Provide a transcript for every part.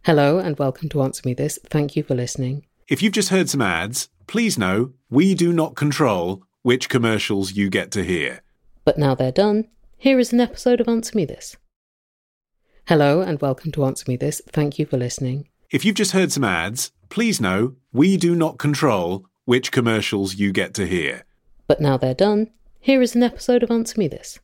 Hello and welcome to Answer Me This. Thank you for listening. If you've just heard some ads, please know we do not control which commercials you get to hear. But now they're done, here is an episode of Answer Me This. Hello and welcome to Answer Me This. Thank you for listening. If you've just heard some ads, please know we do not control which commercials you get to hear. But now they're done, here is an episode of Answer Me This.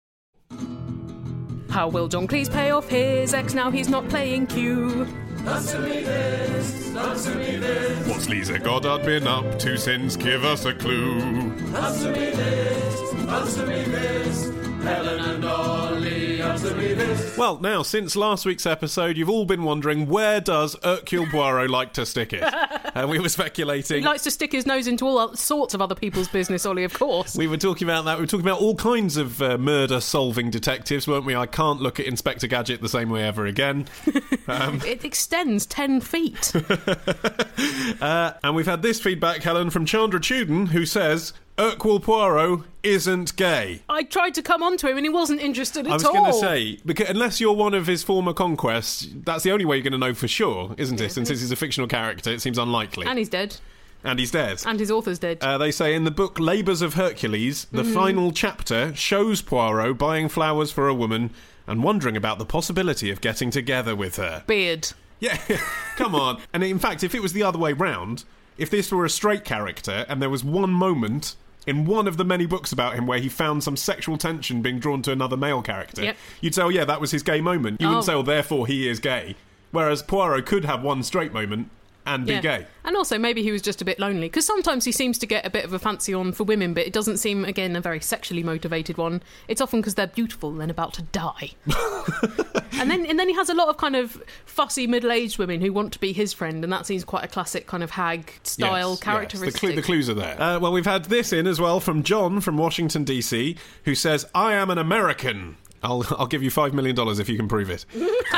How will John Cleese pay off his ex now he's not playing Q? Answer me this, answer me this. What's Lisa Goddard been up to since? Give us a clue. Answer me this, answer me this. Helen and Ollie, answer me this. Well, now, since last week's episode, you've all been wondering, where does Hercule Poirot like to stick it? We were speculating. He likes to stick his nose into all sorts of other people's business, Ollie, of course. We were talking about that. We were talking about all kinds of murder-solving detectives, weren't we? I can't look at Inspector Gadget the same way ever again. It extends 10 feet. And we've had this feedback, Helen, from Chandra Chuden, who says, Hercule Poirot isn't gay. I tried to come on to him and he wasn't interested at all. I was going to say, because unless you're one of his former conquests, that's the only way you're going to know for sure, isn't it? And since he's a fictional character, it seems unlikely. And he's dead. And he's dead. And his author's dead. They say in the book Labours of Hercules, the final chapter shows Poirot buying flowers for a woman and wondering about the possibility of getting together with her. Beard. Yeah, come on. And in fact, if it was the other way round, if this were a straight character and there was one moment in one of the many books about him where he found some sexual tension being drawn to another male character, you'd say, oh yeah, that was his gay moment. You wouldn't say, oh, therefore he is gay. Whereas Poirot could have one straight moment and be gay. And also maybe he was just a bit lonely, because sometimes he seems to get a bit of a fancy on for women, but it doesn't seem, again, a very sexually motivated one. It's often because they're beautiful and about to die. and then he has a lot of kind of fussy middle-aged women who want to be his friend, and that seems quite a classic kind of hag style characteristic. Yes. The clues are there. Well, we've had this in as well from John from Washington DC, who says, I am an American. I'll give you $5 million if you can prove it.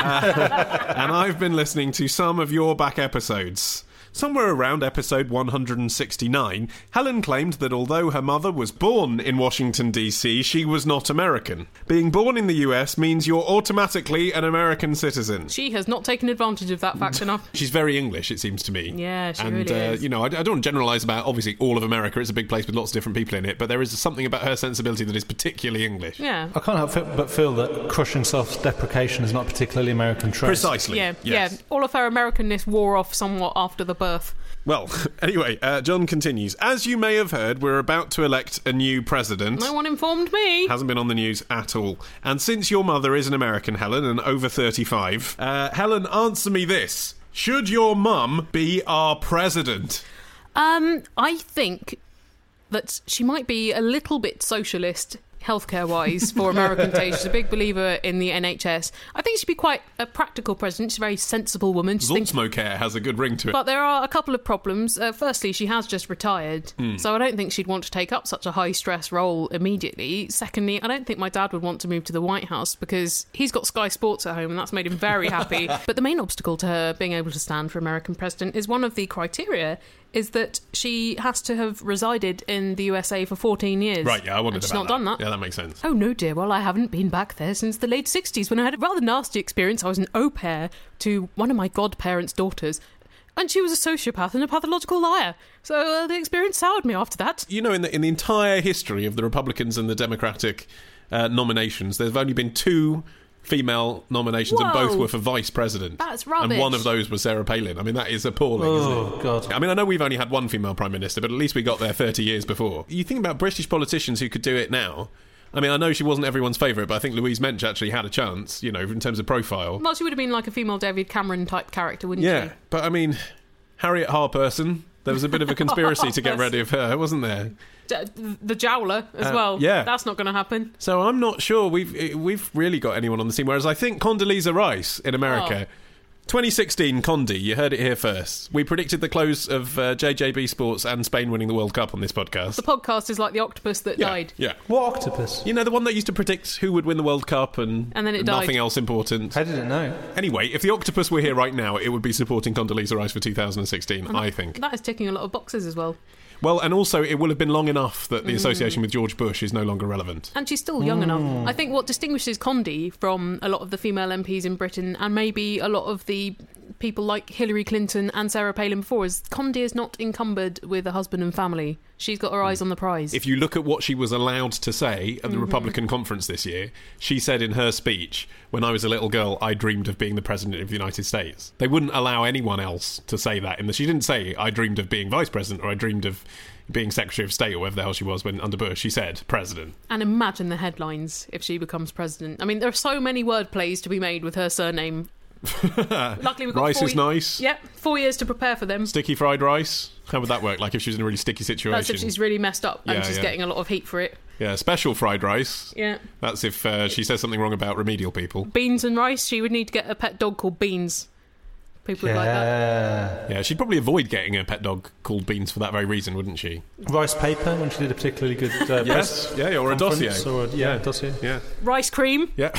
And I've been listening to some of your back episodes. Somewhere around episode 169, Helen claimed that although her mother was born in Washington, D.C., she was not American. Being born in the US means you're automatically an American citizen. She has not taken advantage of that fact enough. She's very English, it seems to me. Yeah, she really is. You know, I don't want to generalise about, obviously, all of America. It's a big place with lots of different people in it, but there is something about her sensibility that is particularly English. Yeah. I can't help but feel that crushing self-deprecation is not a particularly American trait. Precisely. Yeah, yes. Yeah. All of her Americanness wore off somewhat after the birth. Well, anyway, John continues. As you may have heard, we're about to elect a new president. No one informed me. Hasn't been on the news at all. And since your mother is an American, Helen, and over 35, Helen, answer me this. Should your mum be our president? I think that she might be a little bit socialist healthcare-wise for American taste. She's a big believer in the NHS. I think she'd be quite a practical president. She's a very sensible woman. Zoltsmocare has a good ring to it. But there are a couple of problems. Firstly, she has just retired, so I don't think she'd want to take up such a high-stress role immediately. Secondly, I don't think my dad would want to move to the White House because he's got Sky Sports at home and that's made him very happy. But the main obstacle to her being able to stand for American president is one of the criteria is that she has to have resided in the USA for 14 years. Right, yeah, I wondered about that. She's not done that. Yeah, that makes sense. Oh, no, dear. Well, I haven't been back there since the late 60s when I had a rather nasty experience. I was an au pair to one of my godparents' daughters, and she was a sociopath and a pathological liar. So the experience soured me after that. You know, in the entire history of the Republicans and the Democratic nominations, there's only been two female nominations. Whoa. And both were for vice president. That's rubbish. And one of those was Sarah Palin. I mean, that is appalling, isn't it? God. I mean, I know we've only had one female prime minister, but at least we got there 30 years before. You think about British politicians who could do it now. I mean, I know she wasn't everyone's favourite, but I think Louise Mensch actually had a chance, you know, in terms of profile. Well, she would have been like a female David Cameron type character, wouldn't she? Yeah, but I mean, Harriet Harperson, there was a bit of a conspiracy to get rid of her, wasn't there? The Jowler as well. Yeah. That's not going to happen. So I'm not sure we've really got anyone on the scene, whereas I think Condoleezza Rice in America... 2016, Condi, you heard it here first. We predicted the close of JJB Sports and Spain winning the World Cup on this podcast. The podcast is like the octopus that died. Yeah. What octopus? You know, the one that used to predict who would win the World Cup and then it died. Nothing else important. I didn't know. Anyway, if the octopus were here right now, it would be supporting Condoleezza Rice for 2016, I think. That is ticking a lot of boxes as well. Well, and also it will have been long enough that the association with George Bush is no longer relevant. And she's still young enough. I think what distinguishes Condi from a lot of the female MPs in Britain and maybe a lot of the people like Hillary Clinton and Sarah Palin before, is Condi is not encumbered with a husband and family. She's got her eyes on the prize. If you look at what she was allowed to say at the Republican conference this year, she said in her speech, when I was a little girl, I dreamed of being the President of the United States. They wouldn't allow anyone else to say that. She didn't say, I dreamed of being Vice President, or I dreamed of being Secretary of State, or whatever the hell she was when under Bush. She said President. And imagine the headlines if she becomes president. I mean, there are so many word plays to be made with her surname. Luckily, we've got rice is nice. Yep, 4 years to prepare for them. Sticky fried rice. How would that work? Like if she was in a really sticky situation. That's if she's really messed up and she's getting a lot of heat for it. Yeah, special fried rice. Yeah. That's if she says something wrong about remedial people. Beans and rice. She would need to get a pet dog called Beans. People would like that. Yeah, she'd probably avoid getting a pet dog called Beans for that very reason, wouldn't she? Rice paper, when she did a particularly good yes, or a dossier. Or a dossier. Yeah. Rice cream. Yeah.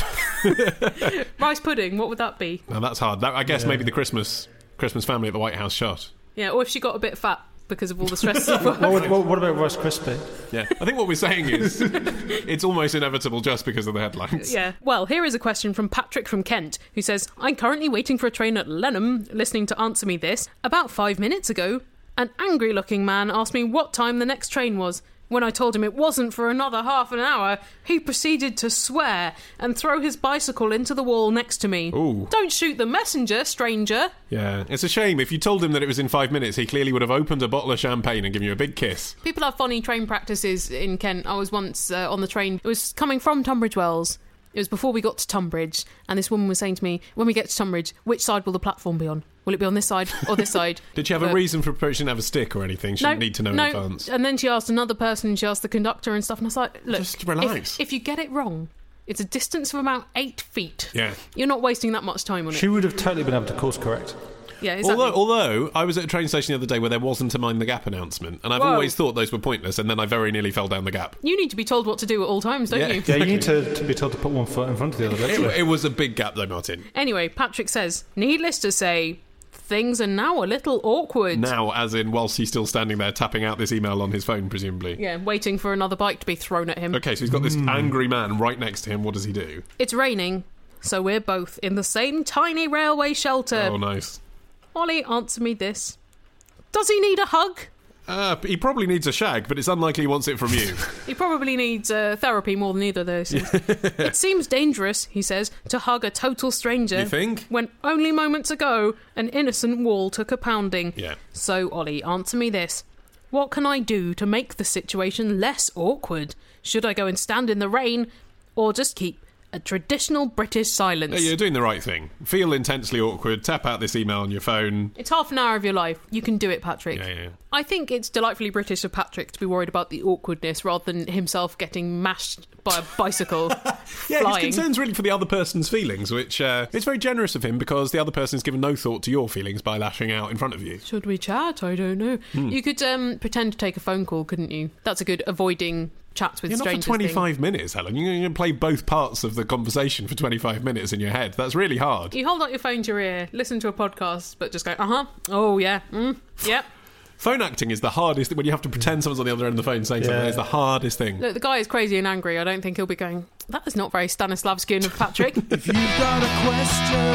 Rice pudding, what would that be? Now that's hard. I guess maybe the Christmas family at the White House shot. Yeah, or if she got a bit fat because of all the stress of work. What about Rice Krispie? Yeah, I think what we're saying is it's almost inevitable just because of the headlines. Yeah. Well, here is a question from Patrick from Kent, who says, I'm currently waiting for a train at Lenham, listening to Answer Me This. About 5 minutes ago, an angry-looking man asked me what time the next train was. When I told him it wasn't for another half an hour, he proceeded to swear and throw his bicycle into the wall next to me. Ooh. Don't shoot the messenger, stranger. Yeah, it's a shame. If you told him that it was in 5 minutes, he clearly would have opened a bottle of champagne and given you a big kiss. People have funny train practices in Kent. I was once on the train. It was coming from Tunbridge Wells. It was before we got to Tunbridge, and this woman was saying to me, when we get to Tunbridge, which side will the platform be on? Will it be on this side or this side? Did she have a reason for approaching? She didn't have a stick or anything? She didn't need to know in advance. And then she asked another person, she asked the conductor and stuff, and I was like, look, just relax. If you get it wrong, it's a distance of about 8 feet. Yeah. You're not wasting that much time on it. She would have totally been able to course correct. Yeah, exactly. Although I was at a train station the other day where there wasn't a mind the gap announcement, and I've always thought those were pointless, and then I very nearly fell down the gap. You need to be told what to do at all times, don't you? Yeah, you need to be told to put one foot in front of the other. It was a big gap though, Martin. Anyway, Patrick says, needless to say, things are now a little awkward. Now, as in whilst he's still standing there tapping out this email on his phone, presumably. Yeah, waiting for another bike to be thrown at him. Okay, so he's got this angry man right next to him. What does he do? It's raining, so we're both in the same tiny railway shelter. Oh, nice. Ollie, answer me this. Does he need a hug? He probably needs a shag, but it's unlikely he wants it from you. He probably needs therapy more than either of those. It seems dangerous, he says, to hug a total stranger. You think? When only moments ago, an innocent wall took a pounding. Yeah. So, Ollie, answer me this. What can I do to make the situation less awkward? Should I go and stand in the rain, or just keep a traditional British silence? You're doing the right thing. Feel intensely awkward, tap out this email on your phone. It's half an hour of your life. You can do it, Patrick. Yeah. I think it's delightfully British of Patrick to be worried about the awkwardness rather than himself getting mashed by a bicycle Yeah, flying. his concern's really for the other person's feelings, which it's very generous of him because the other person's given no thought to your feelings by lashing out in front of you. Should we chat? I don't know. You could pretend to take a phone call, couldn't you? That's a good avoiding chats with strangers. Not for 25 minutes, Helen. You're going to play both parts of the conversation for 25 minutes in your head. That's really hard. You hold out your phone to your ear, listen to a podcast, but just go, oh yeah, yep. Phone acting is the hardest. When you have to pretend someone's on the other end of the phone saying something, it's the hardest thing. Look, the guy is crazy and angry. I don't think he'll be going, that is not very Stanislavskian of Patrick. If you've got a question,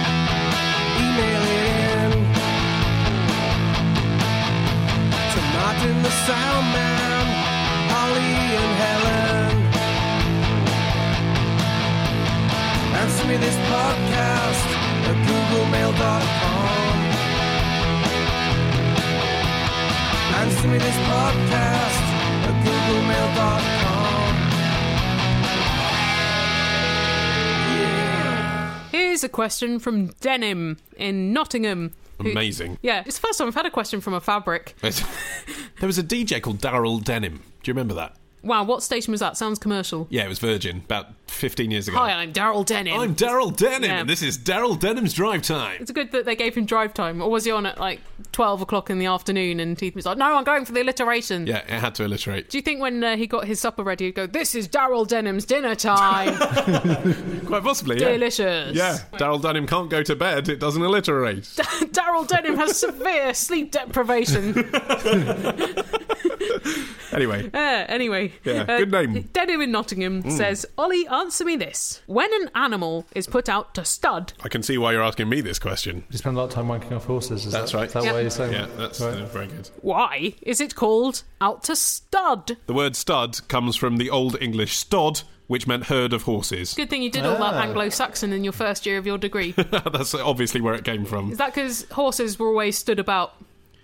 email it in to Martin the Sound Man, Ollie and Helen. Answer me this podcast at googlemail.com. Answer me this podcast at googlemail.com. Yeah. Here's a question from Denim in Nottingham. Amazing. Yeah, it's the first time I've had a question from a fabric. There was a DJ called Daryl Denham. Do you remember that? Wow, what station was that? Sounds commercial. Yeah, it was Virgin, about 15 years ago. Hi, I'm Daryl Denham. I'm Daryl Denham, Yeah. and this is Daryl Denham's Drive Time. It's good that they gave him drive time. Or was he on at like 12 o'clock in the afternoon and he was like, no, I'm going for the alliteration. Yeah, it had to alliterate. Do you think when he got his supper ready, he'd go, this is Daryl Denham's dinner time? Quite possibly, yeah. Delicious. Yeah, Daryl Denham can't go to bed, it doesn't alliterate. Daryl Denham has severe sleep deprivation. Anyway. Anyway. Yeah, good name. Denim in Nottingham says, Ollie, answer me this. When an animal is put out to stud... I can see why you're asking me this question. You spend a lot of time wanking off horses. That's right. Is that Yep. why you're saying? Yeah, that's Right. very good. Why is it called out to stud? The word stud comes from the Old English stod, which meant herd of horses. Good thing you did all that Anglo-Saxon in your first year of your degree. That's obviously where it came from. Is that because horses were always stood about?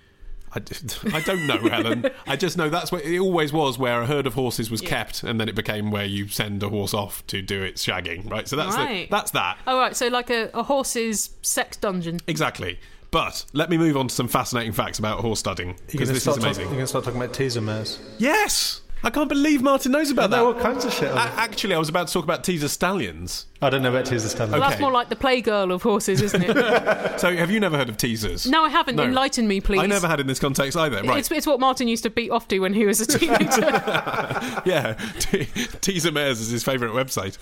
I don't know, Helen. I just know that's where it always was, where a herd of horses was kept, and then it became where you send a horse off to do its shagging, right? So that's Right. that's that. Oh, right, so like a horse's sex dungeon. Exactly. But let me move on to some fascinating facts about horse studding, because this is amazing. You're going to start talking about teaser mares. Yes! I can't believe Martin knows about I know that. all kinds of shit. Actually, I was about to talk about teaser stallions. I don't know about teaser stallions. Well, Okay. that's more like the playgirl of horses, isn't it? So, have you never heard of teasers? No, I haven't. No. Enlighten me, please. I never had in this context either. Right. It's what Martin used to beat off to when he was a teenager. Yeah, Teaser Mares is his favourite website.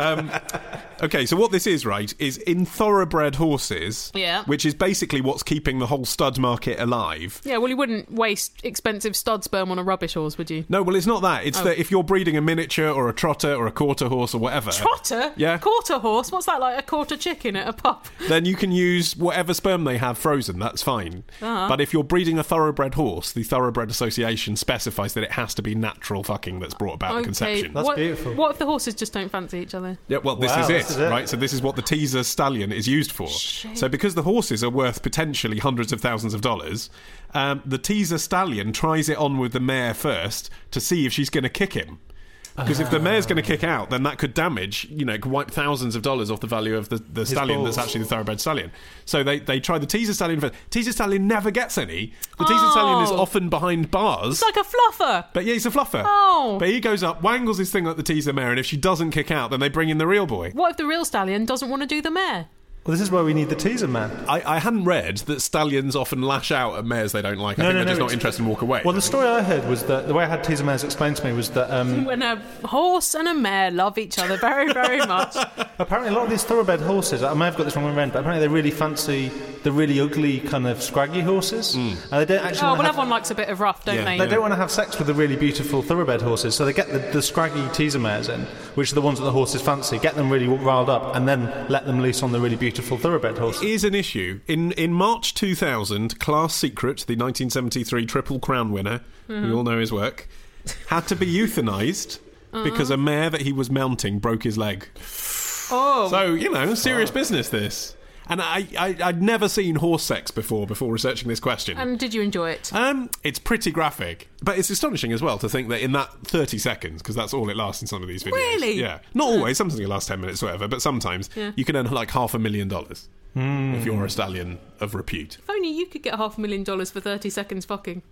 Okay, so what this is, right, is in thoroughbred horses, Yeah. which is basically what's keeping the whole stud market alive. Yeah, well, you wouldn't waste expensive stud sperm on a rubbish horse, would you? No, well, it's not that. It's that if you're breeding a miniature or a trotter or a quarter horse or whatever, Trotter? Yeah. Quarter horse? What's that, like a quarter chicken at a pub? then you can use whatever sperm they have frozen. That's fine. But if you're breeding a thoroughbred horse, the Thoroughbred Association specifies that it has to be natural fucking that's brought about the conception. That's beautiful. What if the horses just don't fancy each other? Yeah, well, this Wow, is this is it. right? So this is what the teaser stallion is used for. So because the horses are worth potentially hundreds of thousands of dollars, the teaser stallion tries it on with the mare first to see if she's going to kick him. Because if the mare's going to kick out, then that could damage, it could wipe thousands of dollars off the value of the stallion balls. that's actually the thoroughbred stallion. So they try the teaser stallion first. Teaser stallion never gets any. The teaser stallion is often behind bars. It's like a fluffer. But yeah, he's a fluffer. Oh. But he goes up, wangles his thing like the teaser mare, and if she doesn't kick out, then they bring in the real boy. What if the real stallion doesn't want to do the mare? Well, this is where we need the teaser man. I hadn't read that stallions often lash out at mares they don't like. I think they're just not interested and walk away. Well, the story I heard was that the way I had teaser mares explained to me was that When a horse and a mare love each other very, very much. apparently a lot of these thoroughbred horses, I may have got this wrong when I read, but apparently they really fancy the really ugly kind of scraggy horses. And they don't actually Oh, want well, to everyone likes a bit of rough, don't Yeah. they? They don't want to have sex with the really beautiful thoroughbred horses, so they get the scraggy teaser mares in, which are the ones that the horses fancy, get them really riled up, and then let them loose on the really beautiful thoroughbred horses. Is an issue. In March 2000, Class Secret, the 1973 Triple Crown winner, we all know his work, had to be euthanised because a mare that he was mounting broke his leg. Oh. So, serious business this. And I'd never seen horse sex before researching this question. And did you enjoy it? It's pretty graphic, but it's astonishing as well to think that in that 30 seconds, because that's all it lasts in some of these videos. Really? Yeah. Not always, sometimes it lasts 10 minutes or whatever, but sometimes you can earn like $500,000 if you're a stallion of repute. If only you could get $500,000 for 30 seconds fucking.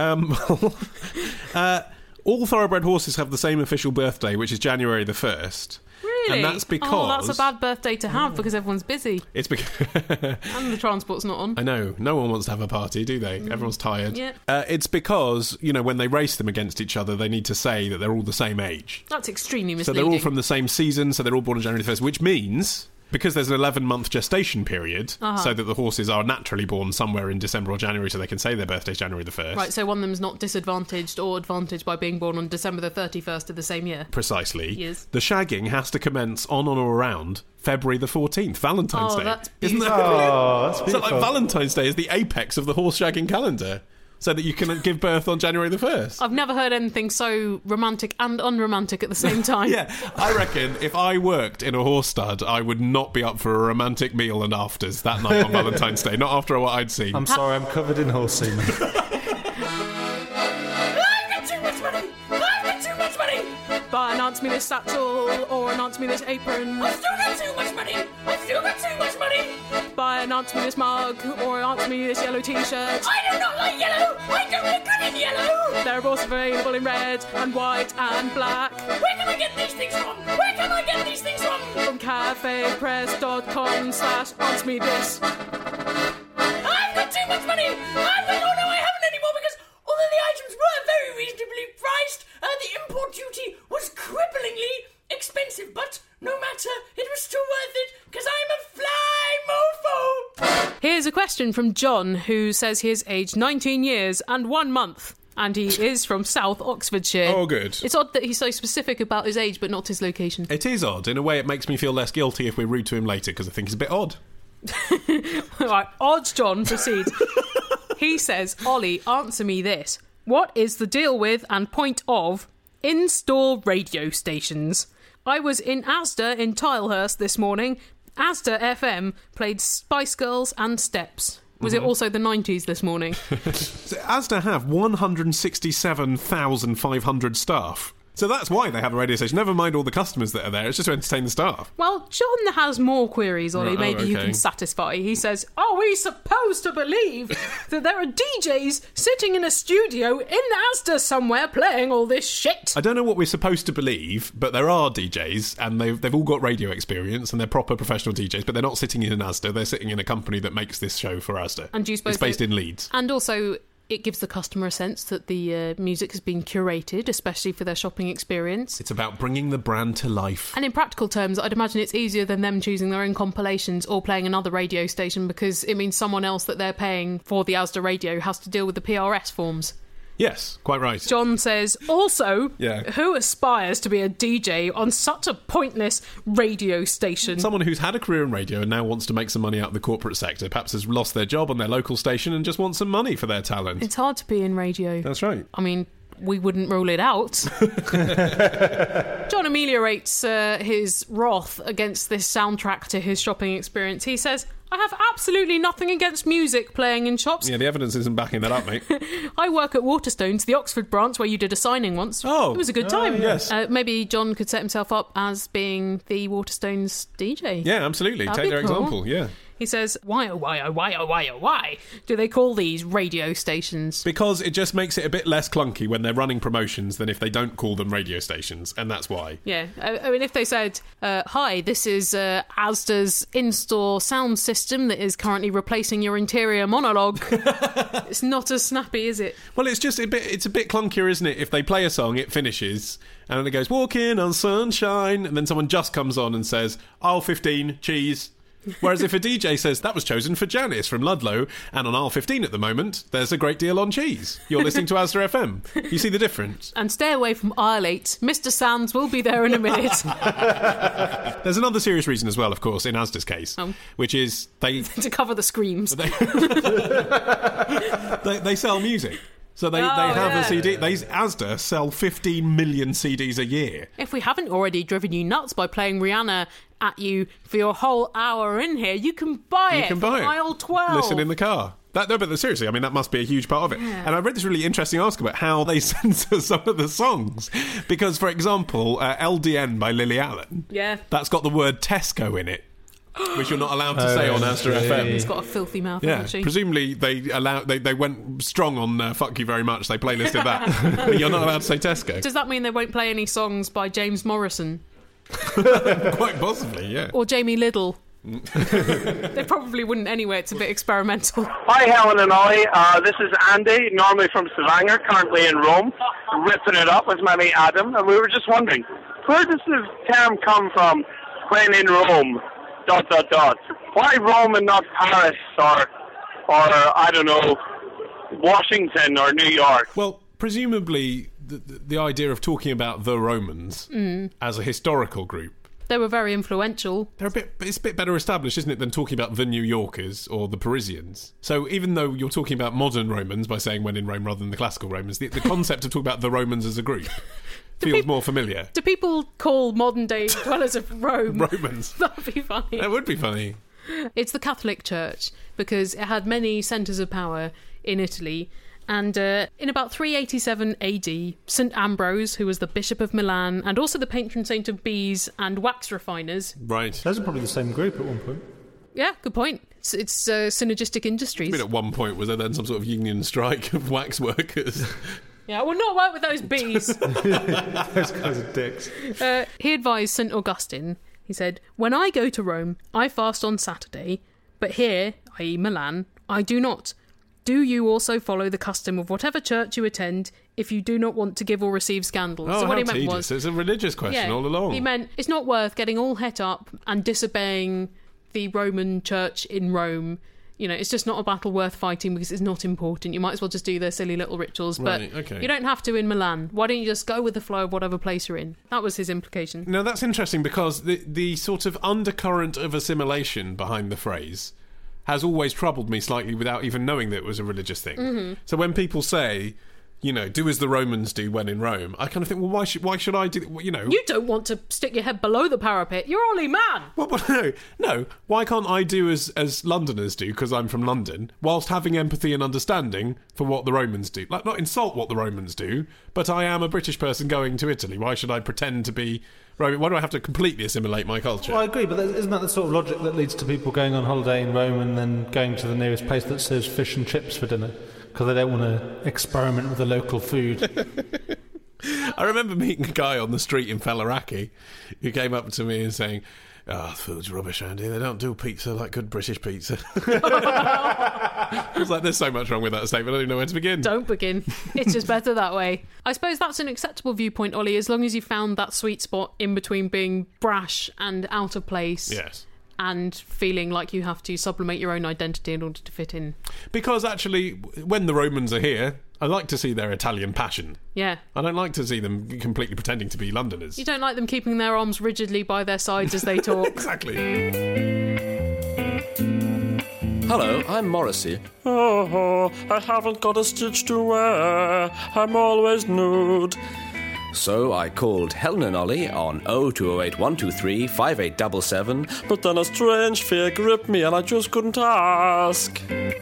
All thoroughbred horses have the same official birthday, which is January the 1st. Really? And that's because... Oh, that's a bad birthday to have because everyone's busy It's because... and the transport's not on. I know, no one wants to have a party, do they? Everyone's tired. Yeah. It's because, when they race them against each other, they need to say that they're all the same age. That's extremely So misleading. they're all from the same season, so they're all born on January the 1st, which means... Because there's an 11-month gestation period, so that the horses are naturally born somewhere in December or January, so they can say their birthday's January the 1st. Right, so one of them's not disadvantaged or advantaged by being born on December the 31st of the same year. Precisely. Yes. The shagging has to commence on or around February the 14th, Valentine's Day. That's Isn't that beautiful. brilliant? Oh, that's So beautiful. like Valentine's Day is the apex of the horse shagging calendar, so that you can give birth on January the 1st. I've never heard anything so romantic and unromantic at the same time. Yeah, I reckon if I worked in a horse stud, I would not be up for a romantic meal and afters that night on Valentine's Day, not after what I'd seen. I'm sorry, I'm covered in horse semen. I've got too much money! I've got too much money! But an answer me this satchel or an answer me this apron. I've still got too much money! I've still got too much money! Buy an answer me this mug or answer me this yellow t-shirt. I do not like yellow! I don't look good in yellow! They're also available in red and white and black. Where can I get these things from? Where can I get these things from? From cafepress.com/answer me this. I've got too much money! Oh no, I haven't anymore because although the items were very reasonably priced, the import duty was cripplingly expensive, but no matter, it was still worth it because I'm a fly mofo! Here's a question from John, who says he is aged 19 years and 1 month and he is from South Oxfordshire. Oh, good. It's odd that he's so specific about his age, but not his location. It is odd. In a way, it makes me feel less guilty if we're rude to him later, because I think he's a bit odd. Right, Odds John proceeds. He says, Ollie, answer me this. What is the deal with and point of in-store radio stations? I was in Asda in Tilehurst this morning. Asda FM played Spice Girls and Steps. Was it also the 90s this morning? So Asda have 167,500 staff. So that's why they have a radio station. Never mind all the customers that are there. It's just to entertain the staff. Well, John has more queries, Ollie. Right, Maybe you okay. can satisfy. He says, are we supposed to believe that there are DJs sitting in a studio in Asda somewhere playing all this shit? I don't know what we're supposed to believe, but there are DJs, and they've all got radio experience, and they're proper professional DJs, but they're not sitting in an Asda. They're sitting in a company that makes this show for Asda. And do you suppose it's based in Leeds. And also, it gives the customer a sense that the music has been curated, especially for their shopping experience. It's about bringing the brand to life. And in practical terms, I'd imagine it's easier than them choosing their own compilations or playing another radio station, because it means someone else that they're paying for the Asda radio has to deal with the PRS forms. Yes, quite right. John says, also, Yeah. who aspires to be a DJ on such a pointless radio station? Someone who's had a career in radio and now wants to make some money out of the corporate sector, perhaps has lost their job on their local station and just wants some money for their talent. It's hard to be in radio. That's right. I mean, we wouldn't rule it out. John ameliorates his wrath against this soundtrack to his shopping experience. He says, I have absolutely nothing against music playing in shops. Yeah, the evidence isn't backing that up, mate. I work at Waterstones, the Oxford branch, where you did a signing once. Oh. It was a good time. yes. Maybe John could set himself up as being the Waterstones DJ. Yeah, absolutely. That'd Take be their cool. example, yeah. He says, why do they call these radio stations? Because it just makes it a bit less clunky when they're running promotions than if they don't call them radio stations, and that's why. Yeah, I mean, if they said, hi, this is Asda's in-store sound system that is currently replacing your interior monologue, it's not as snappy, is it? Well, it's a bit clunkier, isn't it? If they play a song, it finishes, and then it goes, walking on sunshine, and then someone just comes on and says, aisle 15, cheese. Whereas if a DJ says, that was chosen for Janice from Ludlow, and on aisle 15 at the moment, there's a great deal on cheese. You're listening to Asda FM. You see the difference? And stay away from aisle 8. Mr. Sands will be there in a minute. There's another serious reason as well, of course, in Asda's case, which is they To cover the screams. they sell music. So they have a CD. Asda sell 15 million CDs a year. If we haven't already driven you nuts by playing Rihanna at you for your whole hour in here, you can buy it from aisle 12. Listen in the car. But seriously, I mean, that must be a huge part of it. Yeah. And I read this really interesting article about how they censor some of the songs. Because, for example, LDN by Lily Allen, that's got the word Tesco in it, which you're not allowed to say on Asda FM. It's got a filthy mouth, hasn't she? Presumably they went strong on Fuck You Very Much. They playlisted that. But you're not allowed to say Tesco. Does that mean they won't play any songs by James Morrison? Quite possibly, yeah. Or Jamie Liddle? They probably wouldn't anyway. It's a bit experimental. Hi, Helen and Ollie. This is Andy, normally from Stavanger, currently in Rome, ripping it up with my mate Adam. And we were just wondering, where does the term come from, when in Rome, ... Why Rome and not Paris or I don't know, Washington or New York? Well, presumably the idea of talking about the Romans as a historical group. They were very influential. It's a bit better established, isn't it, than talking about the New Yorkers or the Parisians. So even though you're talking about modern Romans by saying when in Rome rather than the classical Romans, the concept of talking about the Romans as a group feels more familiar. Do people call modern-day dwellers of Rome Romans? That'd be funny. That would be funny. It's the Catholic Church, because it had many centres of power in Italy. And in about 387 AD, St Ambrose, who was the Bishop of Milan and also the patron saint of bees and wax refiners... Right. Those are probably the same group at one point. Yeah, good point. It's synergistic industries. I mean, at one point, was there then some sort of union strike of wax workers? Yeah, I will not work with those bees. Those guys are dicks. He advised St Augustine. He said, when I go to Rome, I fast on Saturday, but here, i.e. Milan, I do not. Do you also follow the custom of whatever church you attend if you do not want to give or receive scandal? Oh, so what how he meant tedious. It's a religious question all along. He meant it's not worth getting all het up and disobeying the Roman church in Rome it's just not a battle worth fighting because it's not important. You might as well just do their silly little rituals. Right, but okay. you don't have to in Milan. Why don't you just go with the flow of whatever place you're in? That was his implication. Now, that's interesting because the sort of undercurrent of assimilation behind the phrase has always troubled me slightly without even knowing that it was a religious thing. Mm-hmm. So when people say, do as the Romans do when in Rome, I kind of think, well, why should I do, You don't want to stick your head below the parapet. You're only man. Well, no. Why can't I do as Londoners do, because I'm from London, whilst having empathy and understanding for what the Romans do? Like, not insult what the Romans do, but I am a British person going to Italy. Why should I pretend to be Roman? Why do I have to completely assimilate my culture? Well, I agree, but isn't that the sort of logic that leads to people going on holiday in Rome and then going to the nearest place that serves fish and chips for dinner? Because they don't want to experiment with the local food. I remember meeting a guy on the street in Faliraki who came up to me and saying, food's rubbish, Andy. They don't do pizza like good British pizza. I was like, there's so much wrong with that statement. I don't even know where to begin. Don't begin. It's just better that way. I suppose that's an acceptable viewpoint, Ollie, as long as you found that sweet spot in between being brash and out of place. Yes. And feeling like you have to sublimate your own identity in order to fit in. Because actually, when the Romans are here, I like to see their Italian passion. Yeah. I don't like to see them completely pretending to be Londoners. You don't like them keeping their arms rigidly by their sides as they talk. Exactly. Hello, I'm Morrissey. Oh, I haven't got a stitch to wear. I'm always nude. So I called Helen and Ollie on 0208 123 5877. But then a strange fear gripped me and I just couldn't ask.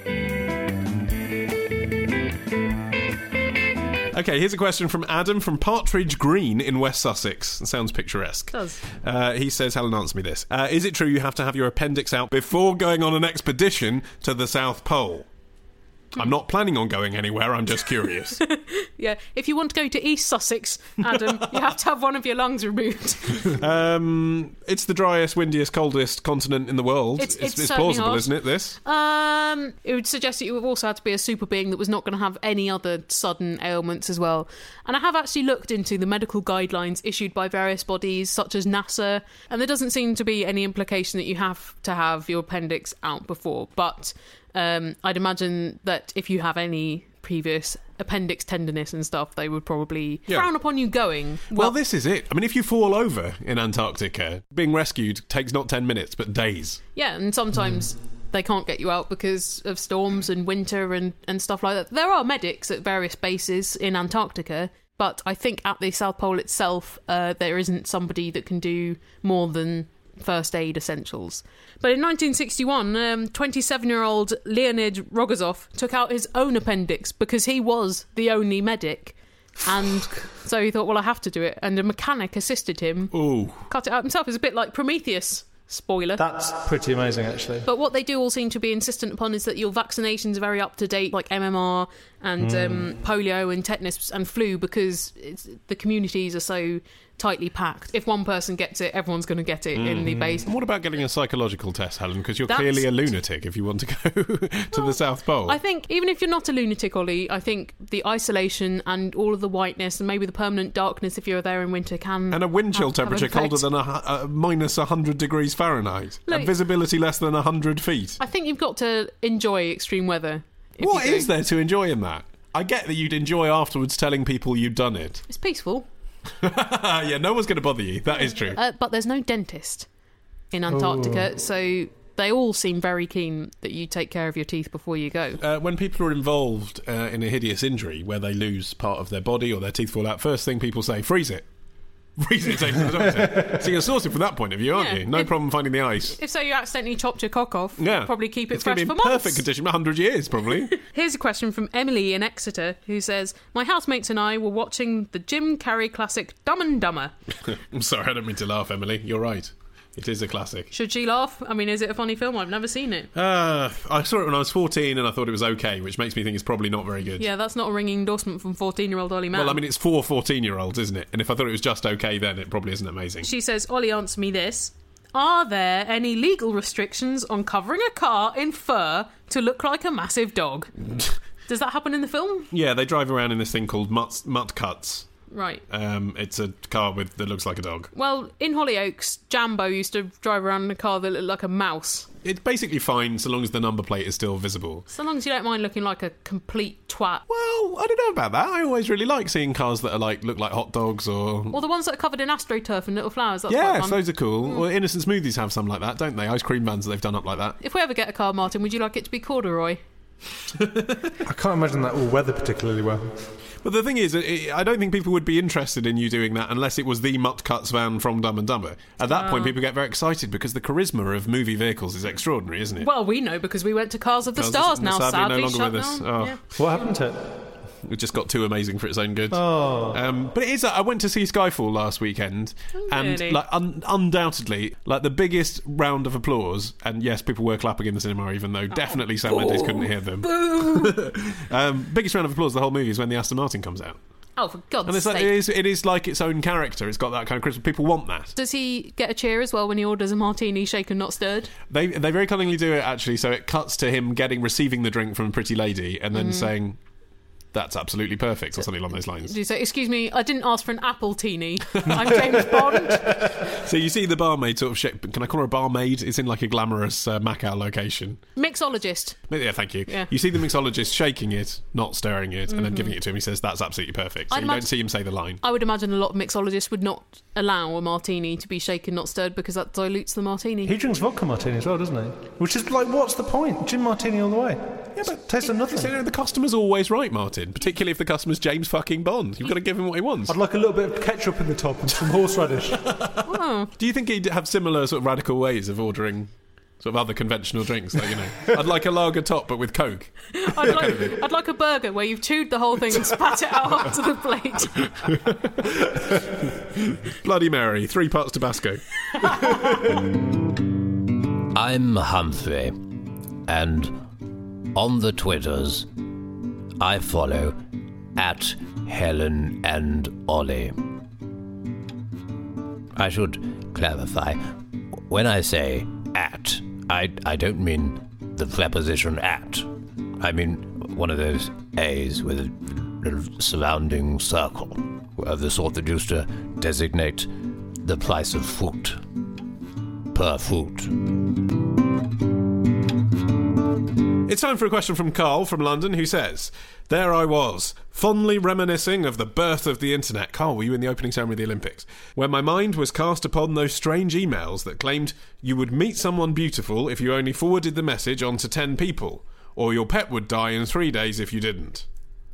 Okay, here's a question from Adam from Partridge Green in West Sussex. It sounds picturesque. It does. He says, Helen, answer me this. Is it true you have to have your appendix out before going on an expedition to the South Pole? I'm not planning on going anywhere, I'm just curious. Yeah, if you want to go to East Sussex, Adam, you have to have one of your lungs removed. It's the driest, windiest, coldest continent in the world. It's plausible, hard. Isn't it, this? It would suggest that you also had to be a super being that was not going to have any other sudden ailments as well. And I have actually looked into the medical guidelines issued by various bodies, such as NASA, and there doesn't seem to be any implication that you have to have your appendix out before. But I'd imagine that if you have any previous appendix tenderness and stuff, they would probably frown upon you going. Well, this is it. I mean, if you fall over in Antarctica, being rescued takes not 10 minutes, but days. Yeah, and sometimes they can't get you out because of storms and winter and stuff like that. There are medics at various bases in Antarctica, but I think at the South Pole itself, there isn't somebody that can do more than first aid essentials. But in 1961, 27-year-old Leonid Rogozov took out his own appendix because he was the only medic. And so he thought, well, I have to do it. And a mechanic assisted him. Ooh. Cut it out himself. It's a bit like Prometheus. Spoiler. That's pretty amazing, actually. But what they do all seem to be insistent upon is that your vaccinations are very up to date, like MMR and polio and tetanus and flu, because the communities are so tightly packed. If one person gets it, everyone's going to get it in the base. And what about getting a psychological test, Helen? Because you're clearly a lunatic if you want to go to the South Pole. I think even if you're not a lunatic, Ollie, I think the isolation and all of the whiteness and maybe the permanent darkness if you're there in winter can... And a wind chill temperature colder than minus 100 degrees Fahrenheit. Look, and visibility less than 100 feet. I think you've got to enjoy extreme weather. What is there to enjoy in that? I get that you'd enjoy afterwards telling people you'd done it. It's peaceful. Yeah, no one's going to bother you. That is true. But there's no dentist in Antarctica, so they all seem very keen that you take care of your teeth before you go. When people are involved in a hideous injury where they lose part of their body or their teeth fall out, first thing people say, freeze it. Freeze it, take it to the doctor. So you're sorted from that point of view, aren't you? No problem finding the ice. If so, you accidentally chopped your cock off, probably keep it it's fresh be for in months. Perfect condition, 100 years probably. Here's a question from Emily in Exeter, who says, my housemates and I were watching the Jim Carrey classic Dumb and Dumber. I'm sorry, I don't mean to laugh, Emily. You're right. It is a classic. Should she laugh? I mean, is it a funny film? I've never seen it. I saw it when I was 14 and I thought it was okay, which makes me think it's probably not very good. Yeah, that's not a ringing endorsement from 14-year-old Ollie Mann. Well, I mean, it's for 14-year-olds, isn't it? And if I thought it was just okay, then it probably isn't amazing. She says, Ollie, answer me this. Are there any legal restrictions on covering a car in fur to look like a massive dog? Does that happen in the film? Yeah, they drive around in this thing called mutt cuts. Right. It's a car that looks like a dog. Well, in Hollyoaks, Jambo used to drive around in a car that looked like a mouse. It's basically fine so long as the number plate is still visible. So long as you don't mind looking like a complete twat. Well, I don't know about that. I always really like seeing cars that are look like hot dogs or the ones that are covered in AstroTurf and little flowers. That's yes, quite fun. those are cool. Well, Innocent Smoothies have some like that, don't they? Ice cream vans that they've done up like that. If we ever get a car, Martin, would you like it to be corduroy? I can't imagine that will weather particularly well. But the thing is, I don't think people would be interested in you doing that unless it was the Mutt Cuts van from Dumb and Dumber. At that point, people get very excited because the charisma of movie vehicles is extraordinary, isn't it? Well, we know because we went to Cars of the Stars now, sadly no longer shut with us. down. Oh. Yeah. What happened to it? It just got too amazing for its own good. Oh. But it is. I went to see Skyfall last weekend, and Really? undoubtedly, the biggest round of applause. And yes, people were clapping in the cinema, even though definitely Sam Mendes couldn't hear them. Biggest round of applause of the whole movie is when the Aston Martin comes out. Oh, for God's And it's sake. it is like its own character. It's got that kind of charisma. People want that. Does he get a cheer as well when he orders a martini shaken, not stirred? They very cunningly do it, actually. So it cuts to him receiving the drink from a pretty lady and then saying, "That's absolutely perfect," or something along those lines. Do you say, "Excuse me, I didn't ask for an apple teeny. I'm James Bond." So you see the barmaid sort of can I call her a barmaid? It's in a glamorous Macau location. Mixologist. Yeah, thank you. Yeah. You see the mixologist shaking it, not stirring it, and then giving it to him. He says, "That's absolutely perfect." So I'd you don't imagine- see him say the line. I would imagine a lot of mixologists would not allow a martini to be shaken, not stirred, because that dilutes the martini. He drinks vodka martini as well, doesn't he? Which is what's the point? Gin martini all the way. Yeah, but tastes of nothing. So, the customer's always right, Martin. Particularly if the customer's James fucking Bond. You've got to give him what he wants. I'd like a little bit of ketchup in the top and some horseradish. Do you think he'd have similar sort of radical ways of ordering sort of other conventional drinks? I'd like a lager top, but with Coke. I'd like a burger where you've chewed the whole thing and spat it out onto the plate. Bloody Mary, 3 parts Tabasco. I'm Humphrey, and on the Twitters, I follow @Helen and Ollie. I should clarify, when I say @ I don't mean the preposition at. I mean one of those A's with a little surrounding circle, of the sort that used to designate the price of fruit per fruit. It's time for a question from Carl from London, who says, "There I was, fondly reminiscing of the birth of the internet." Carl, were you in the opening ceremony of the Olympics? "When my mind was cast upon those strange emails that claimed you would meet someone beautiful if you only forwarded the message on to 10 people, or your pet would die in 3 days if you didn't."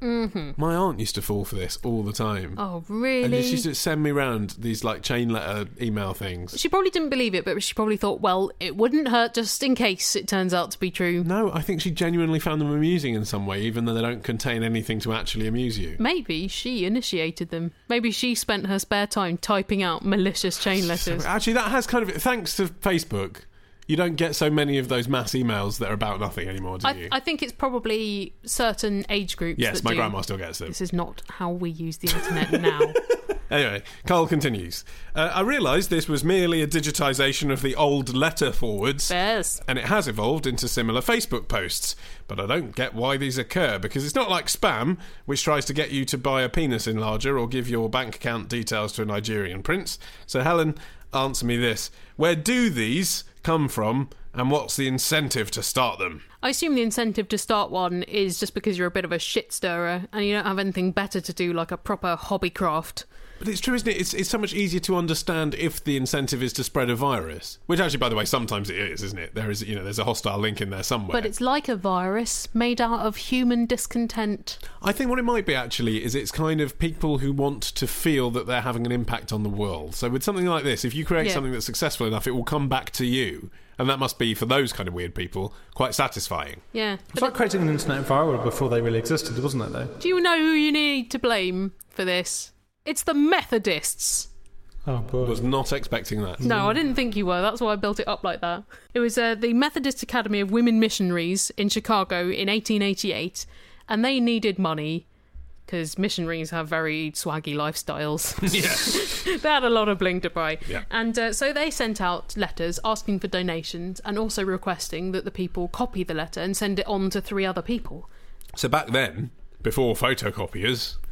My aunt used to fall for this all the time. Oh, really? And she used to send me round these chain letter email things. She probably didn't believe it, but she probably thought, well, it wouldn't hurt just in case it turns out to be true. No, I think she genuinely found them amusing in some way, even though they don't contain anything to actually amuse you. Maybe she initiated them. Maybe she spent her spare time typing out malicious chain letters. Actually, that has kind of... Thanks to Facebook, you don't get so many of those mass emails that are about nothing anymore, do you? I think it's probably certain age groups Yes, that my do. grandma still gets them. This is not how we use the internet now. Anyway, Carl continues. I realised this was merely a digitisation of the old letter forwards. Yes. And it has evolved into similar Facebook posts. But I don't get why these occur, because it's not like spam, which tries to get you to buy a penis enlarger or give your bank account details to a Nigerian prince. So Helen, answer me this. Where do these come from, and what's the incentive to start them? I assume the incentive to start one is just because you're a bit of a shit stirrer and you don't have anything better to do, like a proper hobby craft. But it's true, isn't it? It's so much easier to understand if the incentive is to spread a virus. Which actually, by the way, sometimes it is, isn't it? There is, there's a hostile link in there somewhere. But it's like a virus made out of human discontent. I think what it might be, actually, is it's kind of people who want to feel that they're having an impact on the world. So with something like this, if you create something that's successful enough, it will come back to you. And that must be, for those kind of weird people, quite satisfying. Yeah. It's like creating an internet viral before they really existed, wasn't it, though? Do you know who you need to blame for this? It's the Methodists. Oh, boy. I was not expecting that. No, I didn't think you were. That's why I built it up like that. It was the Methodist Academy of Women Missionaries in Chicago in 1888, and they needed money because missionaries have very swaggy lifestyles. Yeah. They had a lot of bling to buy. Yeah. And so they sent out letters asking for donations and also requesting that the people copy the letter and send it on to 3 other people. So back then, before photocopiers,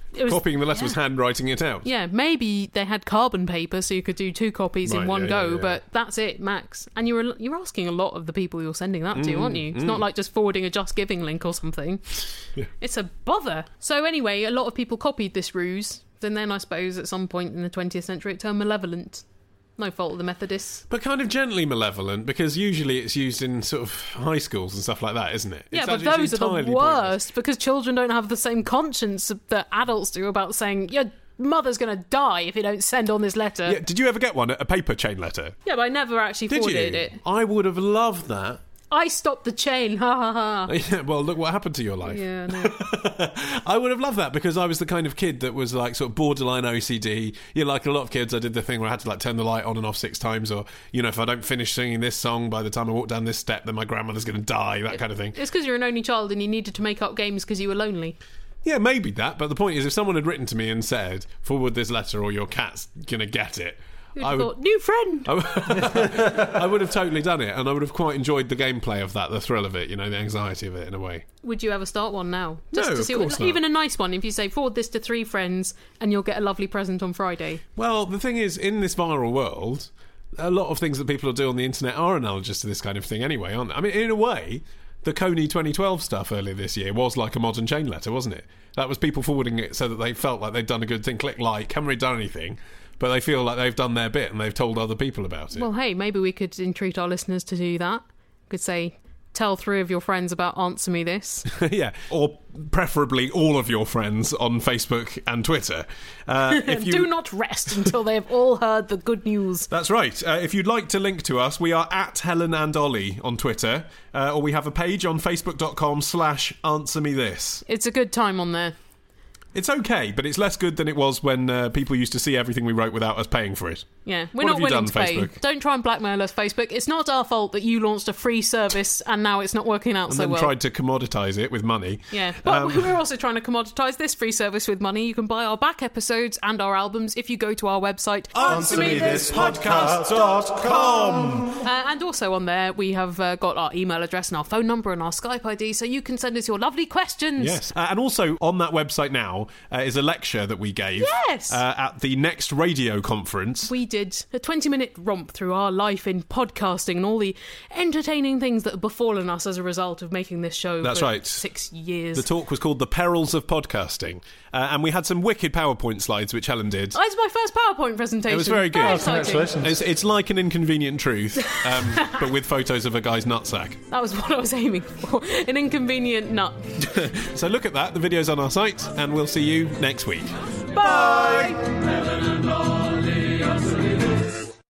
Copying the letter was handwriting it out. Yeah, maybe they had carbon paper so you could do 2 copies in one go, but that's it, max. And you're asking a lot of the people you're sending that to, aren't you? It's not like just forwarding a Just Giving link or something. Yeah. It's a bother. So anyway, a lot of people copied this ruse. And then I suppose at some point in the 20th century it turned malevolent. No fault of the Methodists. But kind of gently malevolent, because usually it's used in sort of high schools and stuff like that, isn't it? Yeah, It's but actually those are the entirely worst, pointless. because children don't have the same conscience that adults do about saying, your mother's going to die if you don't send on this letter. Yeah, did you ever get one, a paper chain letter? Yeah, but I never actually Did forwarded you? it. I would have loved that. I stopped the chain, ha ha ha. Yeah, well, look what happened to your life. Yeah, no. I would have loved that, because I was the kind of kid that was like sort of borderline OCD. You know, like a lot of kids, I did the thing where I had to like turn the light on and off 6 times, or, you know, if I don't finish singing this song by the time I walk down this step, then my grandmother's going to die, that kind of thing. It's because you're an only child and you needed to make up games because you were lonely. Yeah, maybe that, but the point is, if someone had written to me and said, forward this letter or your cat's going to get it, You'd have thought, new friend! I would have totally done it, and I would have quite enjoyed the gameplay of that, the thrill of it, you know, the anxiety of it in a way. Would you ever start one now? No, to of see course not. Even a nice one, if you say, forward this to 3 friends and you'll get a lovely present on Friday. Well, the thing is, in this viral world, a lot of things that people do on the internet are analogous to this kind of thing anyway, aren't they? I mean, in a way, the Coney 2012 stuff earlier this year was like a modern chain letter, wasn't it? That was people forwarding it so that they felt like they'd done a good thing. Click like, haven't really done anything, but they feel like they've done their bit and they've told other people about it. Well, hey, maybe we could entreat our listeners to do that. We could say, tell 3 of your friends about Answer Me This. Yeah, or preferably all of your friends on Facebook and Twitter. If you... Do not rest until they have all heard the good news. That's right. If you'd like to link to us, we are at Helen and Ollie on Twitter, or we have a page on facebook.com/answermethis. It's a good time on there. It's okay, but it's less good than it was when people used to see everything we wrote without us paying for it. Yeah, we're What not have you willing done, to pay. Facebook? Don't try and blackmail us, Facebook. It's not our fault that you launched a free service and now it's not working out And so then well. tried to commoditise it with money. Yeah, but we're also trying to commoditise this free service with money. You can buy our back episodes and our albums if you go to our website, AnswerMeThisPodcast.com. and also on there we have got our email address and our phone number and our Skype ID, so you can send us your lovely questions. Yes, and also on that website now is a lecture that we gave Yes. at the Next Radio Conference. We did a 20-minute romp through our life in podcasting and all the entertaining things that have befallen us as a result of making this show That's for right. 6 years. The talk was called The Perils of Podcasting, and we had some wicked PowerPoint slides which Helen did. Oh, it's my first PowerPoint presentation. It was very good. Very Oh, exciting. congratulations. It's like An Inconvenient Truth, but with photos of a guy's nutsack. That was what I was aiming for. An inconvenient nut. So look at that. The video's on our site, and we'll see you next week. Bye! Helen and Ollie.